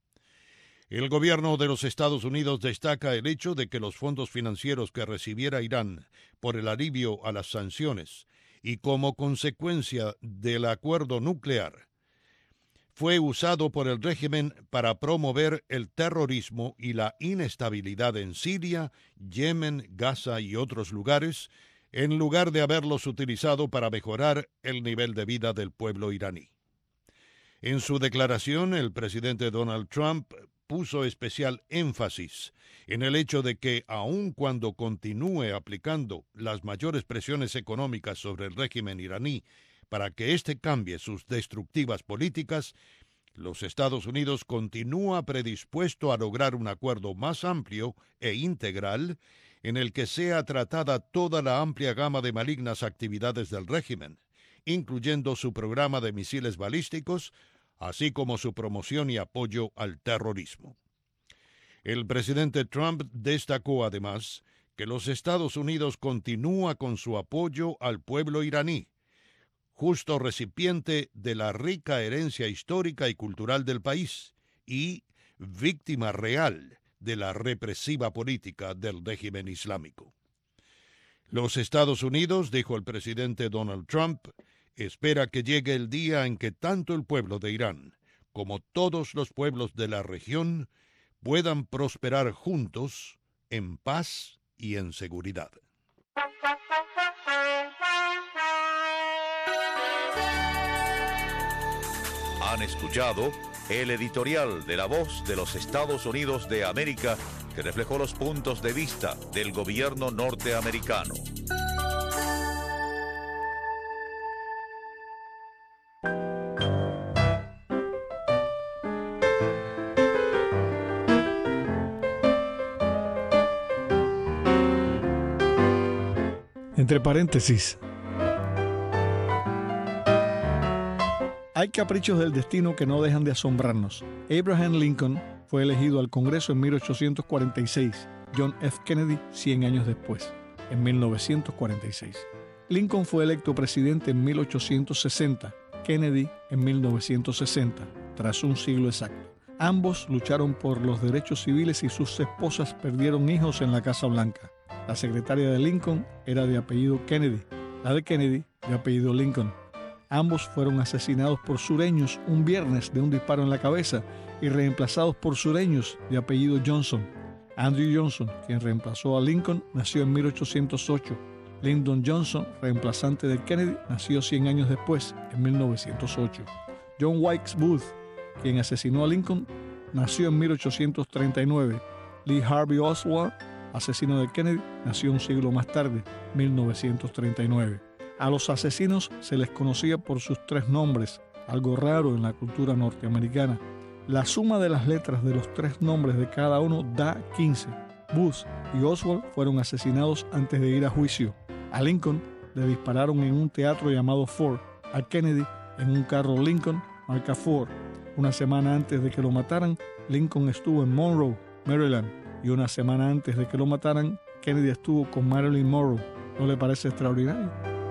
El gobierno de los Estados Unidos destaca el hecho de que los fondos financieros que recibiera Irán por el alivio a las sanciones y como consecuencia del acuerdo nuclear fue usado por el régimen para promover el terrorismo y la inestabilidad en Siria, Yemen, Gaza y otros lugares, en lugar de haberlos utilizado para mejorar el nivel de vida del pueblo iraní. En su declaración, el presidente Donald Trump puso especial énfasis en el hecho de que, aun cuando continúe aplicando las mayores presiones económicas sobre el régimen iraní para que éste cambie sus destructivas políticas, los Estados Unidos continúa predispuesto a lograr un acuerdo más amplio e integral en el que sea tratada toda la amplia gama de malignas actividades del régimen, incluyendo su programa de misiles balísticos, así como su promoción y apoyo al terrorismo. El presidente Trump destacó además que los Estados Unidos continúa con su apoyo al pueblo iraní, justo recipiente de la rica herencia histórica y cultural del país y víctima real de la represiva política del régimen islámico. Los Estados Unidos, dijo el presidente Donald Trump, espera que llegue el día en que tanto el pueblo de Irán como todos los pueblos de la región puedan prosperar juntos en paz y en seguridad. Han escuchado el editorial de La Voz de los Estados Unidos de América, que reflejó los puntos de vista del gobierno norteamericano. Entre paréntesis. Hay caprichos del destino que no dejan de asombrarnos. Abraham Lincoln fue elegido al Congreso en 1846, John F. Kennedy 100 años después, en 1946. Lincoln fue electo presidente en 1860, Kennedy en 1960, tras un siglo exacto. Ambos lucharon por los derechos civiles y sus esposas perdieron hijos en la Casa Blanca. La secretaria de Lincoln era de apellido Kennedy, la de Kennedy de apellido Lincoln. Ambos fueron asesinados por sureños un viernes de un disparo en la cabeza y reemplazados por sureños de apellido Johnson. Andrew Johnson, quien reemplazó a Lincoln, nació en 1808. Lyndon Johnson, reemplazante de Kennedy, nació 100 años después, en 1908. John Wilkes Booth, quien asesinó a Lincoln, nació en 1839. Lee Harvey Oswald, asesino de Kennedy, nació un siglo más tarde, 1939. A los asesinos se les conocía por sus 3 nombres, algo raro en la cultura norteamericana. La suma de las letras de los 3 nombres de cada uno da 15. Booth y Oswald fueron asesinados antes de ir a juicio. A Lincoln le dispararon en un teatro llamado Ford. A Kennedy en un carro Lincoln marca Ford. Una semana antes de que lo mataran, Lincoln estuvo en Monroe, Maryland. Y una semana antes de que lo mataran, Kennedy estuvo con Marilyn Monroe. ¿No le parece extraordinario?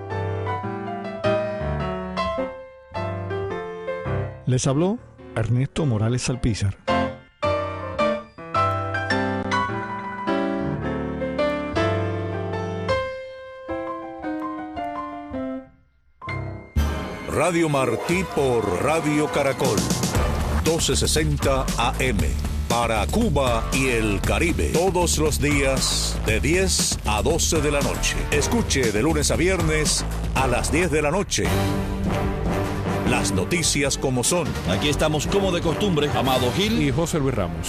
Les habló Ernesto Morales Salpízar. Radio Martí por Radio Caracol, 1260 AM. Para Cuba y el Caribe, todos los días de 10 a 12 de la noche. Escuche de lunes a viernes a las 10 de la noche Las noticias como son. Aquí estamos como de costumbre, Amado Gil y José Luis Ramos.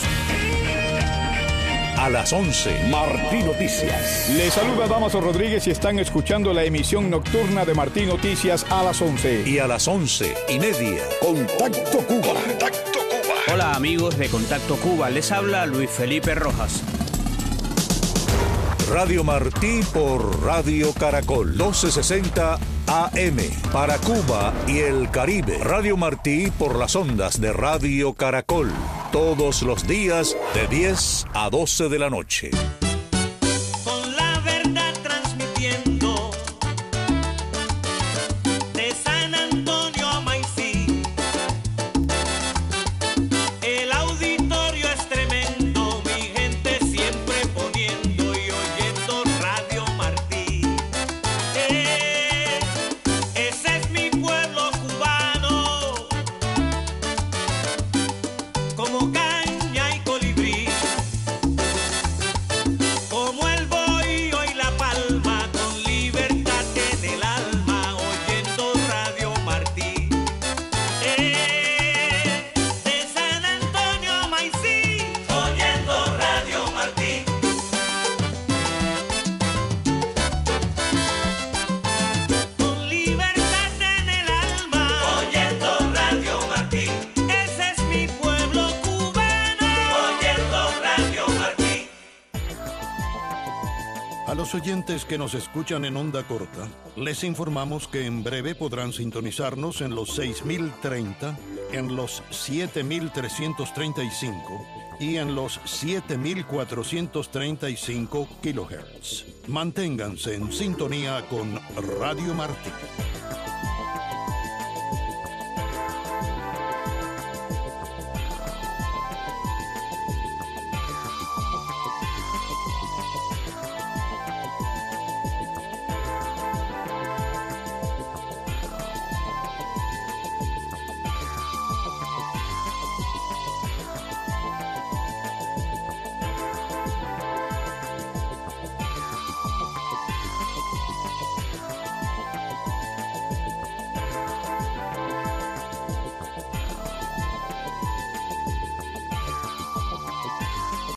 A las 11, Martí Noticias. Les saluda Damaso Rodríguez y están escuchando la emisión nocturna de Martí Noticias a las 11. Y a las 11:30, Contacto Cuba. Contacto Cuba. Hola amigos de Contacto Cuba, les habla Luis Felipe Rojas. Radio Martí por Radio Caracol, 1260 AM, para Cuba y el Caribe. Radio Martí por las ondas de Radio Caracol, todos los días de 10 a 12 de la noche. Con la verdad transmitiendo de San Antonio a Maicí. El auditorio es tremendo, mi gente siempre poniendo y oyendo Radio Martí. Ese es mi pueblo cubano, como caña y colibrí, como el bohío y la palma, con libertad en el alma, oyendo Radio Martí. De San Antonio a Maicí, oyendo Radio Martí. Con libertad en el alma, oyendo Radio Martí. Ese es mi pueblo cubano, oyendo Radio Martí. A los oyentes que nos escuchan en onda corta, les informamos que en breve podrán sintonizarnos en los 6030, en los 7335 y en los 7435 kHz. Manténganse en sintonía con Radio Martí.